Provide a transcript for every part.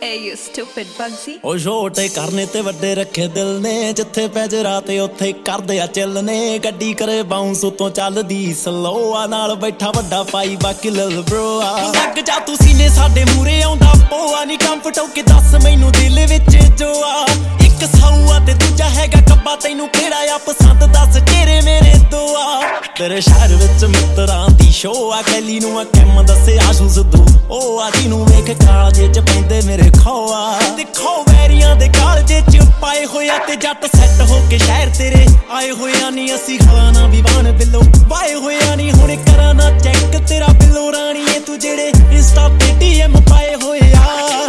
Hey you stupid Bugsy। ਉਹ ਛੋਟੇ ਕਰਨੇ ਤੇ ਵੱਡੇ ਰੱਖੇ ਦਿਲ ਨੇ, ਜਿੱਥੇ ਪੈਜਰਾ ਤੇ ਉੱਥੇ ਕਰਦੇ ਆ ਚੱਲ ਨੇ। ਗੱਡੀ ਕਰੇ ਬਾਉਂਸ ਉਤੋਂ ਚੱਲਦੀ ਸਲੋ ਆ, ਨਾਲ ਬੈਠਾ ਵੱਡਾ ਪਾਈ ਬਾਕੀ ਲਿਲ ਬ੍ਰੋ ਆ। ਲੱਗ ਜਾ ਤੂੰ ਸੀਨੇ ਸਾਡੇ ਮੂਰੇ ਆਉਂਦਾ ਪੋਆ, ਨੀ ਕੰਫਰਟ ਹੋ ਕੇ ਦੱਸ ਮੈਨੂੰ ਦਿਲ ਵਿੱਚ ਜੋ ਆ। ਇੱਕ ਸਾਊ ਆ ਤੇ ਦੂਜਾ ਹੈਗਾ ਕੱਬਾ, ਤੈਨੂੰ ਕਿਹੜਾ ਆ ਪਸੰਦ ਦੱਸ ਤੇਰੇ ਮੇਰੇ ਦੋ ਆ। ਤੇਰੇ ਸ਼ਹਿਰ ਵਿੱਚ ਮਿੱਤਰਾਂ ਦੀ ਸ਼ੋ ਆ, ਕੈਲੀ ਨੂੰ ਆ ਕਿਮ ਦੱਸੇ ਆਸ਼ੂ ਸਿੱਧੂ ਉਹ ਆ, ਜਿਹਨੂੰ ਵੇਖ ਕਾਲਜੇ ਚ ਪੈਂਦੇ ਮੇਰੇ ਖੋਆ। ਦੇਖੋ ਵੈਰੀਆਂ ਦੇ ਕਾਲਜੇ ਚ ਪਾਏ ਹੋਇਆ ਤੇ ਜੱਟ ਸੈੱਟ ਹੋ ਕੇ ਸ਼ਹਿਰ ਤੇਰੇ ਆਏ ਹੋਇਆ। ਨੀ ਅਸੀਂ ਖਾਣਾ ਵੀ ਵਾਣ ਬਿੱਲੋ ਵਾਏ ਹੋਇਆ, ਨੀ ਹੁਣ ਕਰਾਂ ਨਾ ਚੈੱਕ ਤੇਰਾ ਬਿੱਲੋ ਰਾਣੀਏ ਤੂੰ ਜਿਹੜੇ ਇੰਸਟਾ ਤੇ DM ਪਾਏ ਹੋਇਆ।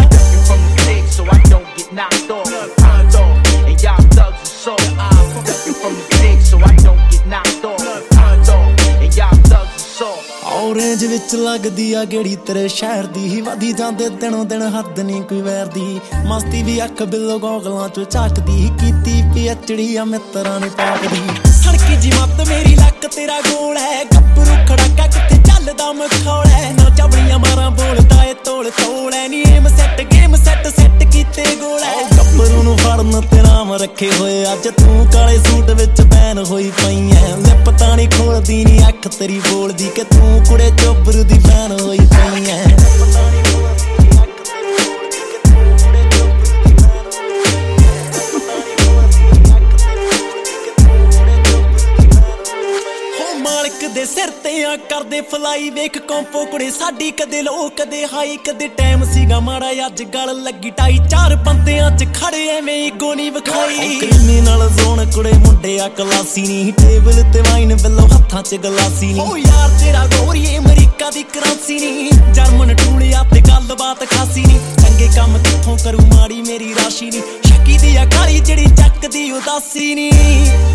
ਔਰੇਂਜ ਵਿੱਚ ਲੱਗਦੀ ਆ ਗੇੜੀ ਤੇਰੇ ਸ਼ਹਿਰ ਦੀ, ਵਧੀ ਜਾਂਦੇ ਦਿਨੋਂ ਦਿਨ ਹੱਦ ਨੀ ਕੋਈ ਵੈਰ ਦੀ। ਮਸਤੀ ਵੀ ਅੱਖ ਬਿੱਲੋ ਗੋਗਲਾਂ ਚੋਂ ਝਾਕਦੀ, ਕੀਤੀ PhD ਆ ਮਿੱਤਰਾਂ ਨੇ ਪਾਪਦੀ। ਸੜਕੀ ਜੀ ਮੱਤ ਮੇਰੀ ਲੱਕ ਤੇਰਾ ਗੋਲ ਹੈ, ਗੱਭਰੂ ਖੜਾਕਾ ਕਿੱਥੇ ਚੱਲਦਾ ਮਖੌਲ ਹੈ। ਨਾ ਚਵਲੀਆਂ ਮਾਰਾਂ ਬੋਲਦਾ ਏ ਤੋਲ ਤੋਲ ਐ, ਨੀ aim set game set set ਕੀਤੇ ਗੋਲ ਹੈ। ਗੱਭਰੂ ਨੂੰ ਫੜਨ ਤੇ ਨਾਮ ਰੱਖੇ ਹੋਏ, ਅੱਜ ਤੂੰ ਕਾਲੇ ਸੂਟ ਵਿੱਚ ਬੈਨ ਹੋਈ ਪਈ ਐ। ਲਿਪ ਤਾਂ ਨੀ ਖੋਲਦੀ ਨੀ ਅੱਖ ਤੇਰੀ ਬੋਲਦੀ ਕਿ ਤੂੰ ਕੁੜੇ ਚੋਬਰ ਦੀ ਬੈਨ ਹੋਈ ਪਈ ਐ। ਦੇ ਸਿਰ ਤੇ ਆ ਕਰਦੇ ਫਲਾਈ, ਵੇਖ ਕੰਪੋ ਕੁੜੇ ਸਾਡੀ ਕਦੇ ਲੋ ਕਦੇ ਹਾਈ। ਕਦੇ ਟਾਈਮ ਸੀਗਾ ਮਾੜਾ, ਅੱਜ ਗੱਲ ਲੱਗੀ ਟਾਈ। ਚਾਰ ਬੰਦਿਆਂ ਚ ਖੜੇ ਐਵੇਂ ਈਗੋ ਨੀ ਵਿਖਾਈ। ਕ੍ਰਿਮੀਨਲ ਜ਼ੋਨ ਕੁੜੇ ਮੁੰਡੇ ਆ ਕਲਾਸੀ ਨੀ, ਟੇਬਲ ਤੇ ਵਾਈਨ ਬਿੱਲੋ ਹੱਥਾਂ ਚ ਗਲਾਸੀ ਨੀ। ਓ ਯਾਰ ਤੇਰਾ ਗੋਰੀਏ ਅਮਰੀਕਾ ਦੀ ਕਰੰਸੀ ਨੀ, ਜਰਮਨ ਟੂਲਿਆ ਤੇ ਗੱਲਬਾਤ ਖਾਸੀ ਨੀ। ਚੰਗੇ ਕੰਮ ਕਿੱਥੋਂ ਕਰੂ ਮਾੜੀ ਮੇਰੀ ਰਾਸ਼ੀ ਨੀ, ਸ਼ੱਕੀ ਦੀ ਆ ਕਾਲੀ ਜਿਹੜੀ ਚੱਕਦੀ ਉਦਾਸੀ ਨੀ।